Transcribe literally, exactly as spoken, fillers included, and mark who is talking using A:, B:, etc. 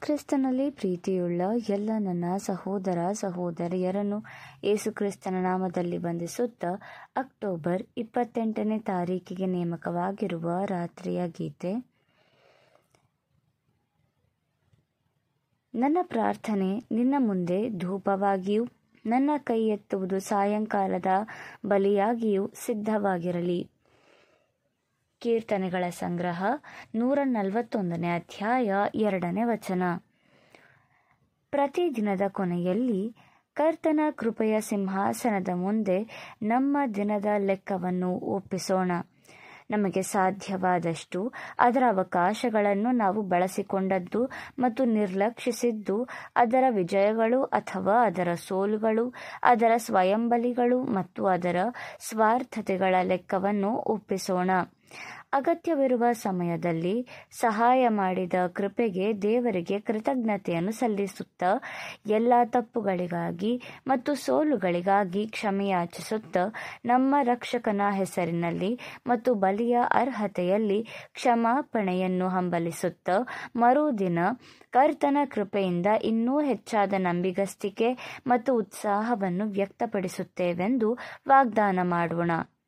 A: ಕ್ರಿಸ್ತನಲ್ಲಿ ಪ್ರೀತಿಯುಳ್ಳ ಎಲ್ಲ ನನ್ನ ಸಹೋದರ ಸಹೋದರಿಯರನ್ನು ಯೇಸುಕ್ರಿಸ್ತನ ನಾಮದಲ್ಲಿ ವಂದಿಸುತ್ತಾ ಅಕ್ಟೋಬರ್ ಇಪ್ಪತ್ತೆಂಟನೇ ತಾರೀಕಿಗೆ ನೇಮಕವಾಗಿರುವ ರಾತ್ರಿಯ ಗೀತೆ. ನನ್ನ ಪ್ರಾರ್ಥನೆ ನಿನ್ನ ಮುಂದೆ ಧೂಪವಾಗಿಯೂ ನನ್ನ ಕೈ ಎತ್ತುವುದು ಸಾಯಂಕಾಲದ ಬಲಿಯಾಗಿಯೂ ಸಿದ್ಧವಾಗಿರಲಿ. ಕೀರ್ತನೆಗಳ ಸಂಗ್ರಹ ನೂರ ನಲವತ್ತೊಂದನೇ ಅಧ್ಯಾಯ ಎರಡನೇ ವಚನ. ಪ್ರತಿದಿನದ ಕೊನೆಯಲ್ಲಿ ಕರ್ತನ ಕೃಪೆಯ ಸಿಂಹಾಸನದ ಮುಂದೆ ನಮ್ಮ ದಿನದ ಲೆಕ್ಕವನ್ನು ಒಪ್ಪಿಸೋಣ. ನಮಗೆ ಸಾಧ್ಯವಾದಷ್ಟು ಅದರ ಅವಕಾಶಗಳನ್ನು ನಾವು ಬಳಸಿಕೊಂಡದ್ದು ಮತ್ತು ನಿರ್ಲಕ್ಷಿಸಿದ್ದು, ಅದರ ವಿಜಯಗಳು ಅಥವಾ ಅದರ ಸೋಲುಗಳು, ಅದರ ಸ್ವಯಂಬಲಿಗಳು ಮತ್ತು ಅದರ ಸ್ವಾರ್ಥತೆಗಳ ಲೆಕ್ಕವನ್ನು ಒಪ್ಪಿಸೋಣ. ಅಗತ್ಯವಿರುವ ಸಮಯದಲ್ಲಿ ಸಹಾಯ ಮಾಡಿದ ಕೃಪೆಗೆ ದೇವರಿಗೆ ಕೃತಜ್ಞತೆಯನ್ನು ಸಲ್ಲಿಸುತ್ತಾ, ಎಲ್ಲ ತಪ್ಪುಗಳಿಗಾಗಿ ಮತ್ತು ಸೋಲುಗಳಿಗಾಗಿ ಕ್ಷಮೆಯಾಚಿಸುತ್ತಾ, ನಮ್ಮ ರಕ್ಷಕನ ಹೆಸರಿನಲ್ಲಿ ಮತ್ತು ಬಲಿಯ ಅರ್ಹತೆಯಲ್ಲಿ ಕ್ಷಮಾಪಣೆಯನ್ನು ಹಂಬಲಿಸುತ್ತಾ, ಮರುದಿನ ಕರ್ತನ ಕೃಪೆಯಿಂದ ಇನ್ನೂ ಹೆಚ್ಚಾದ ನಂಬಿಗಸ್ತಿಕೆ ಮತ್ತು ಉತ್ಸಾಹವನ್ನು ವ್ಯಕ್ತಪಡಿಸುತ್ತೇವೆಂದು ವಾಗ್ದಾನ ಮಾಡೋಣ.